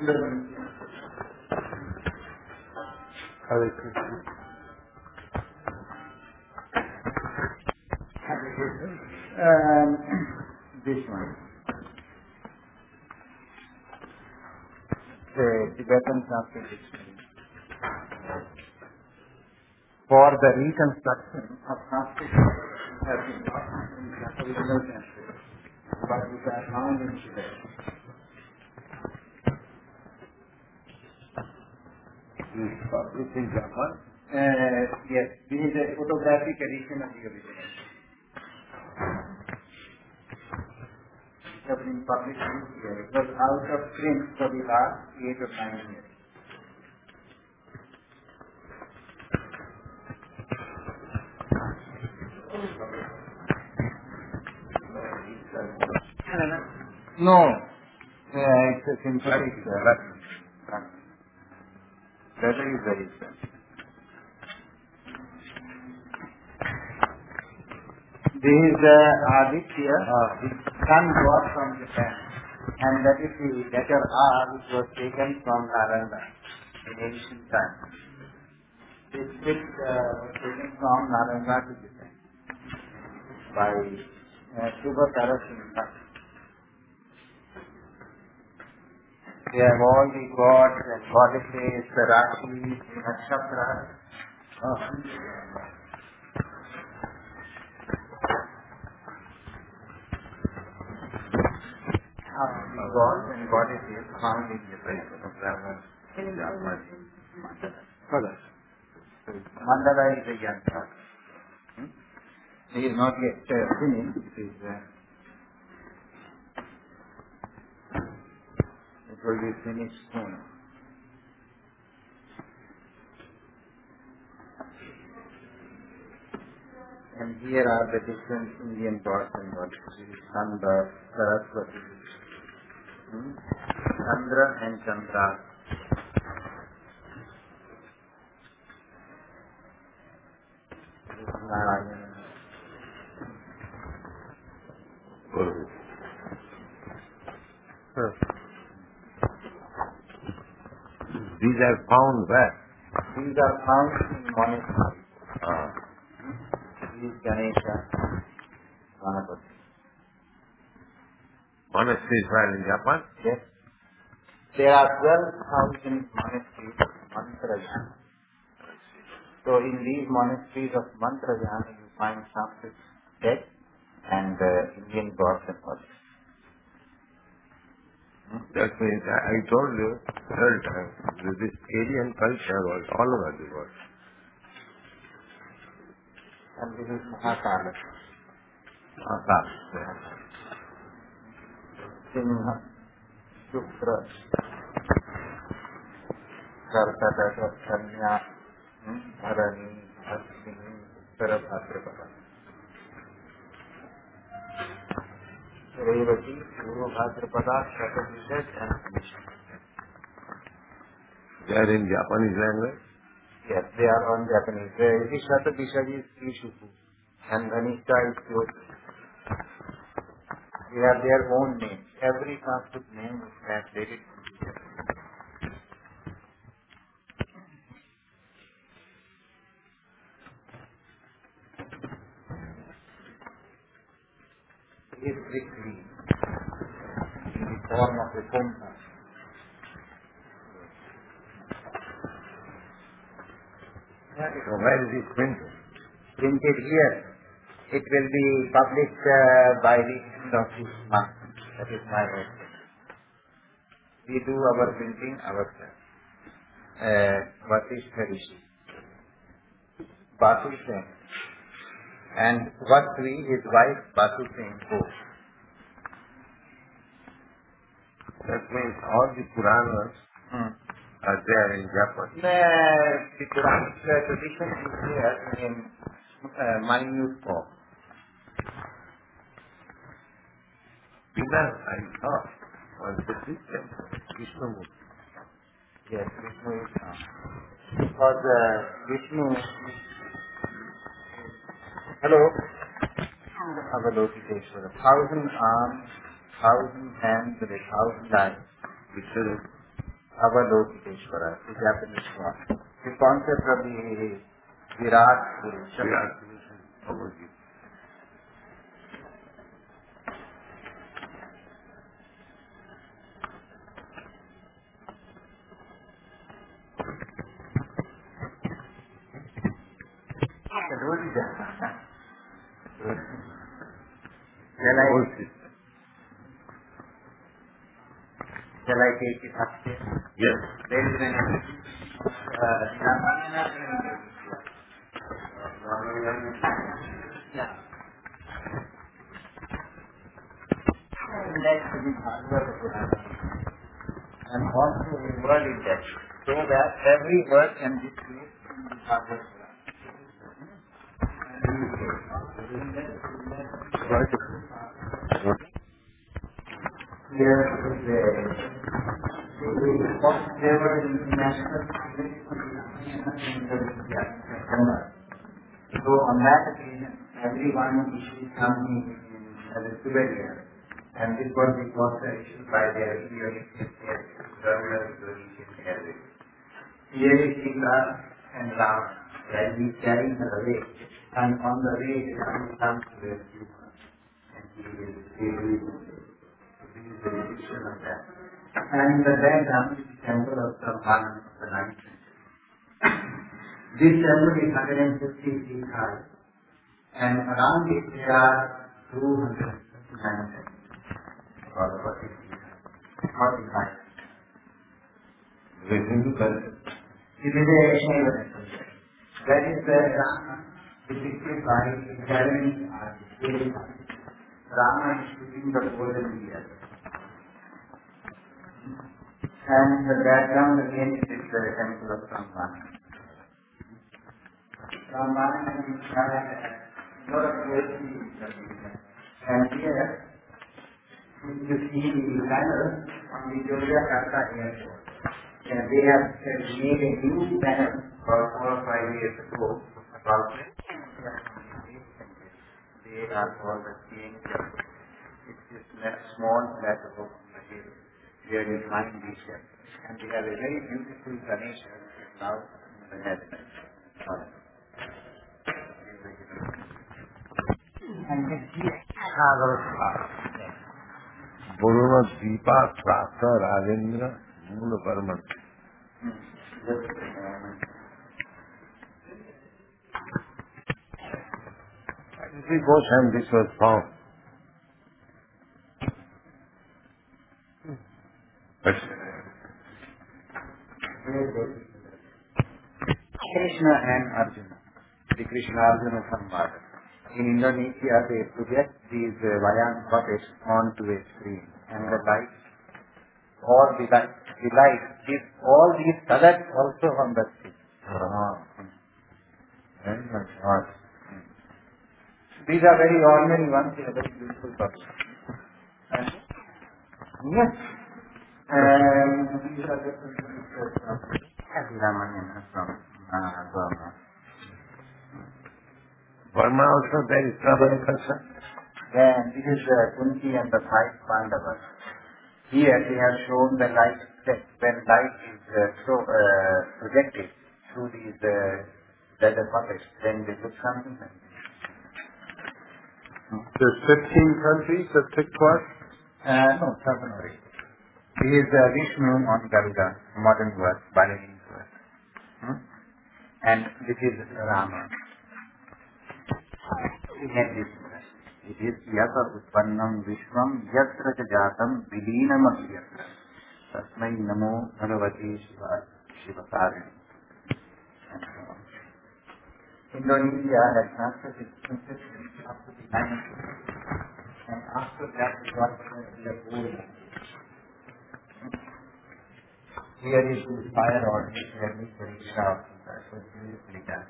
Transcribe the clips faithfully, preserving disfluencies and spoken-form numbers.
Hare Krishna. Um, this one. The Tibetan Sanskrit Dictionary. For the reconstruction of Sanskrit has been taught in the original Sanskrit, but which are found in Tibet. Is published in Japan? Uh, yes, this is a photographic edition of the original. It has been published this year. It was out of print for the last eight or nine years. No, uh, it's a synthetic. Uh, leather is very expensive. This is uh, Aditya, uh, his son brought from Japan, and that is the letter R which was taken from Naranda in ancient times. This script uh, was taken from Naranda to Japan by uh, Subha Tarasimha. They have all the gods and goddesses, the Rashis, the Nakshatras. Oh. The gods and goddesses found in Japan. Mandala is a yantra. Hmm? He is not yet uh, finished. It is. Uh, it will be finished soon. And here are the different Indian gods and goddesses: Nanda, Saraswati, hmm? Chandra and Chandra. Narayana. Huh. These are found where? These are found in monasteries. Ah. These Ganesha, Ganapati. Monasteries where in Japan? Yes. There are twelve thousand monasteries of Mantrayana. So in these monasteries of Mantrayana you find Sanskrit texts and uh, Indian gods and goddesses. Hmm? That means, I, I told you several times, that this Aryan culture was all over the world. And this is Mahakala. Ah, Simha, Shukra, Karkataka, Kanya, Bharani, Ashwini, Uttara-Bhadrapada. Revati, Purva-Bhadrapada, Shatavishet and Vishnu. they are in Japanese language? Yes, they are on Japanese. Uh, this Shatavishet is Kishuku and Anishta is Kyoto. They have their own names. Every Sanskrit name is translated. Is strictly in the form of a kumbha. So where is it printed? Printed here. It will be published uh, by the end of this month. That is my estimate. We do our printing ourselves. Uh, Vasishtha Rishi, Basu Sen, and Vasri, his wife Basu Sen, both. That means all the Puranas Hmm. are there in Japan. The, the Quranic uh, tradition is here in uh, minute form. Vina, I thought, was the Christian, Krishnamurti. Yes, Vishnu is now. Because uh, Vishnu, hello, Avalokiteshvara, thousand arms, thousand hands, and a thousand eyes. Vishnu, Avalokiteshvara, the Japanese one. The concept of the Virat Purusha. Virat Purusha. Shall I, shall I take it up here? Yes. There is an uh, yeah. Index is and also a word index, so that every word can be placed in the Bhagavad Here is a there were international so on that occasion everyone issued something as a souvenir, and this was the was issued by their governor Here is Sita and Ram, and he carrying her away, and on the way Ram comes to rescue her, and he will this is the description of that. And the then comes the temple of Brahman of the ninth century. This temple is one hundred fifty feet high, and around it there are two hundred fifty-nine temples, or forty feet high, forty-five. The Hindu culture. It is a Shiva temple. That is the Rama depicted by the Japanese artist. Rama is shooting the golden deer. And the background again is the temple of Brahman. Brahman is a lot of poetry and here you see the banner on the Yogyakarta airport. And they have made a new banner about four or five years ago about they are called the skiing temple. It's this small letter book where you find these temples. And we have a very beautiful Ganesha which is now in the Netherlands. And this is Buruna Deepa Prasa Rajendra Mula Varman. This was and this was found. But Krishna and Arjuna, the Krishna Arjuna Samvada. In Indonesia, they project these uh, wayang puppets onto a screen, and the light, all the light, the light, this, all these colors also on the screen. uh-huh. Very much hard. These are very ordinary ones, they are very beautiful puppets. And yes, and these are different pictures of Ramayana from uh, Burma. Burma also there is traveling culture. Then this is uh, Kunti and the five Pandavas. Here they have shown the light that when light is uh, so, uh, projected through these uh, leather puppets, then they look something like this. There's fifteen countries that took part? Uh, no, seven or eight. This is uh, Vishnu on Garuda, modern verse, Balinese verse. Hmm? And this is Rama. It is yata utpannam vishvam yatra jatam vilinam avyatra tasmai namo bhagavate shiva shivakarini. Indonesia has transferred its conception up to the ninth century, and after that it got the old. Here is the fire order where we can shout. That was beautifully done.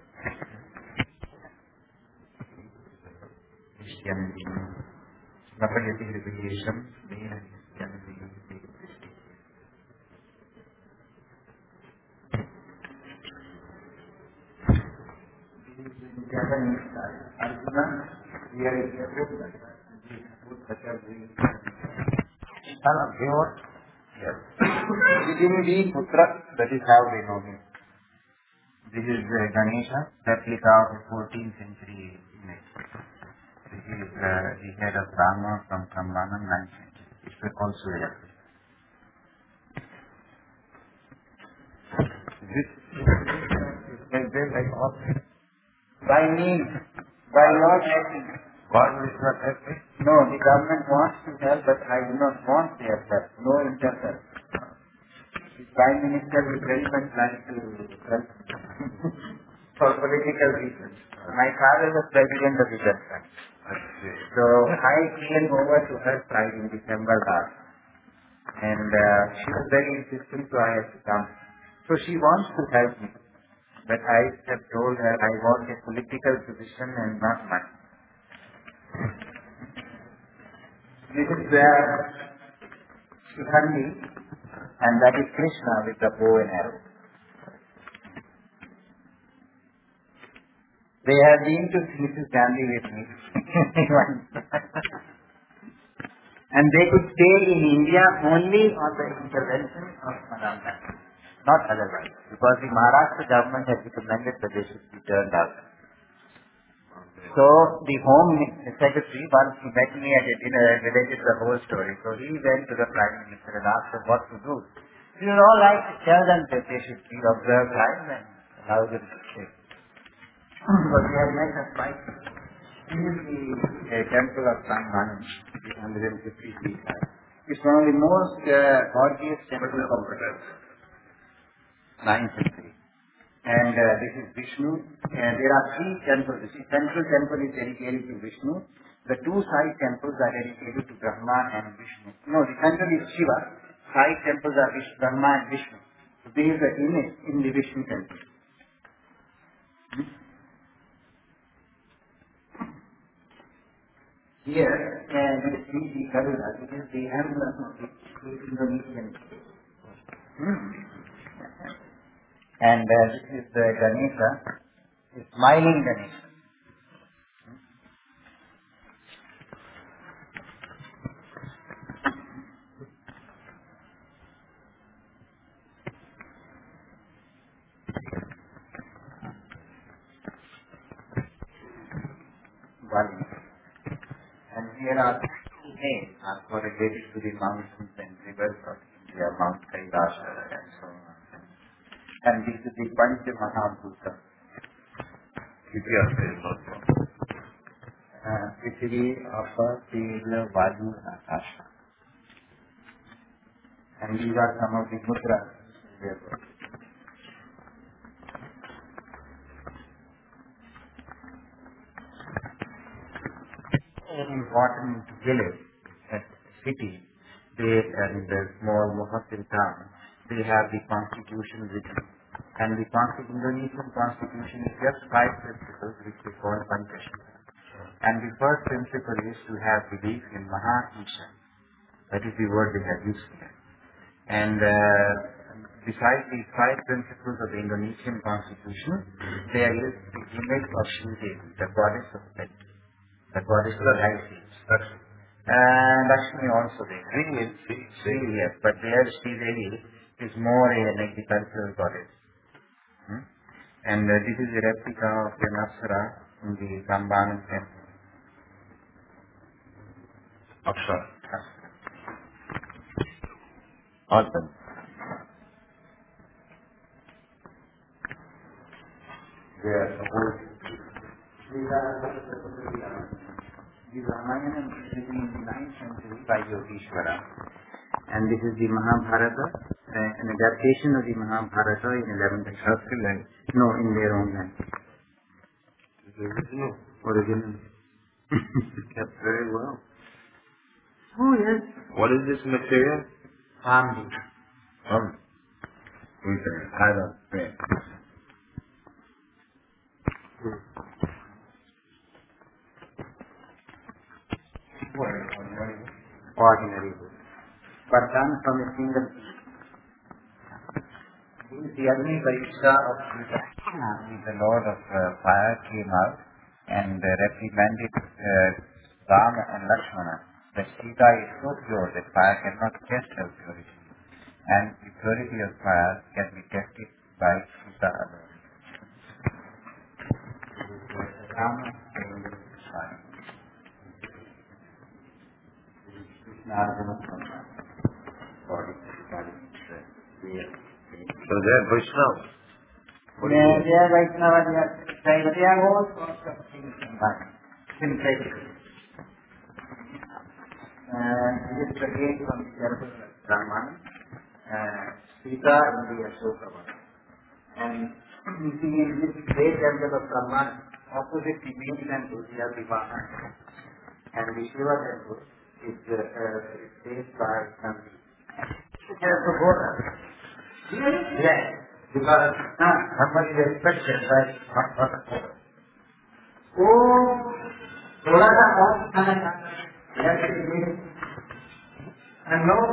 Christianity, Napayati Revelation, Main and Christianity, Japanese style. Arjuna, here is the book, this book such as the son of Dewa, official. Vidimvi Putra, that is how they know him. This is uh, Ganesha, replica of the fourteenth century image. This is uh, the head of Brahma from Kambanam, ninth century. It's also a replica. This is like that, like all. By means, by not helping. God is not helping. No, the government wants to help, but I do not want their help. No interference. The Prime Minister will very much like to help for political reasons. My father was President of the Government. So I came over to her side in December last. And uh, she was very insistent, so I had to come. So she wants to help me. But I have told her I want a political position and not money. This is where Shivandi, and that is Krishna with the bow and arrow. They have been to Missus Gandhi with me. And they could stay in India only on the intervention of Madam Gandhi, not otherwise. Because the Maharashtra government has recommended that they should be turned out. So the Home Secretary, once he met me at a dinner and related the whole story, so he went to the Prime Minister and asked him what to do. We would all like to tell them that they should be observe time and allow them to stay. But we have met us right. This is the uh, temple of San Manan, one hundred fifty feet high. It's one of the most uh, gorgeous temples of the world. ninth century. And uh, this is Vishnu. And there are three temples. The central temple is dedicated to Vishnu. The two side temples are dedicated to Brahma and Vishnu. No, the central is Shiva. Side temples are Vishnu, Brahma and Vishnu. So this is the image in the Vishnu temple. Here, uh, we see the Garuda. This is the emblem of the Indonesian state. Hmm. And uh, this is the Ganesha, the smiling Ganesha. Valley. And here are three names are correlated to the mountains and rivers of India, Mount Kailasa and so on. And this is the Pancha Mahabhuta. Prithvi, Apa, Tela, Vayu, Akasha. And these are some of the mudras. An important village, a city, they and the small Muhassir town, they have the constitution written. And the constitution, Indonesian constitution is just five principles which we call Pancasila. And the first principle is to have belief in Maha Isha. That is the word they have used here. And uh, besides these five principles of the Indonesian constitution, there is the image of Shridevi, the goddess of death, the goddess of life. And Lakshmi also there. Really, really, yes, but there Shridevi is more an agricultural goddess. Hmm? And uh, this is a replica of the Apsara in the Kambanam temple. Apsara. Awesome. There, the whole the Ramayana is written in the ninth century by Yogeshwara. And this is the Mahabharata, uh, an adaptation of the Mahabharata in eleventh century. No, in their own language. The original. Original. Kept very well. Oh, yes. What is this material? Palm leaf. Um, we can hide on print. Ordinary wood. But done from a single piece. The Agni Pariksha of Sita, the Lord of uh, Fire, came out and uh, reprimanded uh, Rama and Lakshmana that Sita is so pure that fire cannot test her purity. and the purity of fire can be tested by Sita alone. Rama is fire. Body, body, so they are Vaishnava. Yeah, they are Vaishnava, they are, they are all sorts of things combined, synthetically. And this is again from the temple of Brahman, uh, Sita in the Ashoka Vana. And you see in this great temple of Brahman, opposite the main temple, we have the Vana. And the Shiva temple is uh, uh, faced by Nandi. Yes, so both are. Yes, because uh, somebody is expected by Bhakta. Oh, थोड़ा सा और खाना खाना है, and no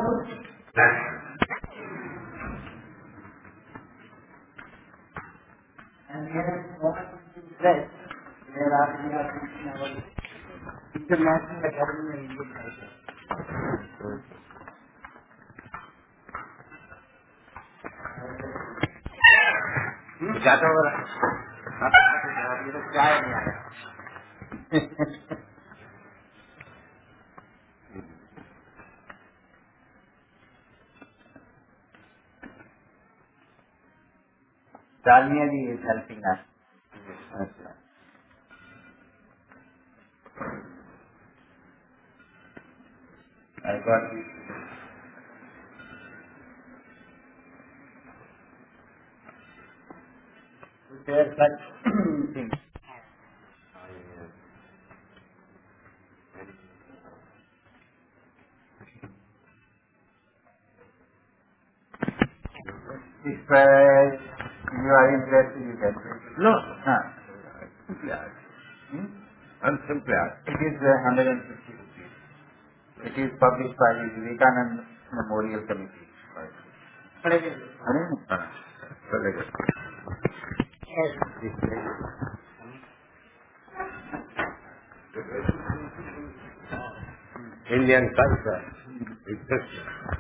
and here what is this? There are we are teaching our international academy in Indian culture. ज़्यादा हो रहा है, ये तो चाय नहीं आया. Dalmia ji is helping us. I got this. There are such things. If uh, you are interested in that. No. Huh. Simply ask. Hmm? I'm simply ask. It is uh, one hundred fifty rupees. It is published by the Vivekananda Memorial Committee. Right. Ah. Very good. Yes. Indian culture is just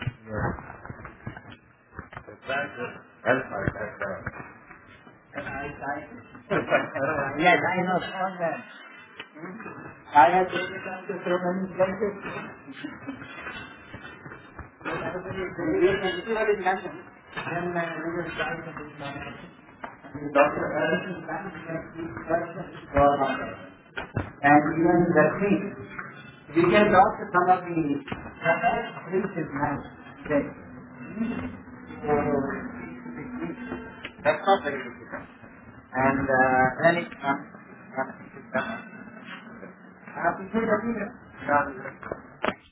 help us as well. Yes, I know all that. I have taken them to so many places. Then uh, we will try to do that. Doctor Harrison Bank can speak questions for others. And even the thing, we can talk to some of the places now. Okay. So, that's not very difficult. And uh, then it comes, comes to come. आप इसे रखिए